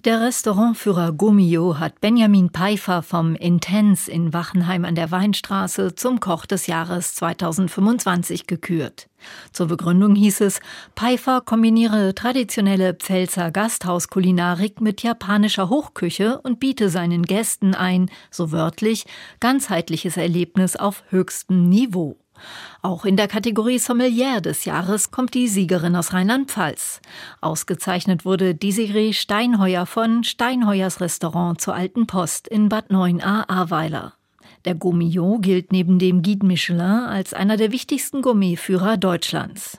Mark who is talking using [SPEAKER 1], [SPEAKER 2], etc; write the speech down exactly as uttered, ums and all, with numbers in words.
[SPEAKER 1] Der Restaurantführer Gomio hat Benjamin Peifer vom Intense in Wachenheim an der Weinstraße zum Koch des Jahres zweitausendfünfundzwanzig gekürt. Zur Begründung hieß es, Peifer kombiniere traditionelle Pfälzer Gasthauskulinarik mit japanischer Hochküche und biete seinen Gästen ein, so wörtlich, ganzheitliches Erlebnis auf höchstem Niveau. Auch in der Kategorie Sommelier des Jahres kommt die Siegerin aus Rheinland-Pfalz. Ausgezeichnet wurde Desiree Steinheuer von Steinheuers Restaurant zur Alten Post in Bad Neuenahr-Ahrweiler. Der Gomio gilt neben dem Guide Michelin als einer der wichtigsten Gourmetführer Deutschlands.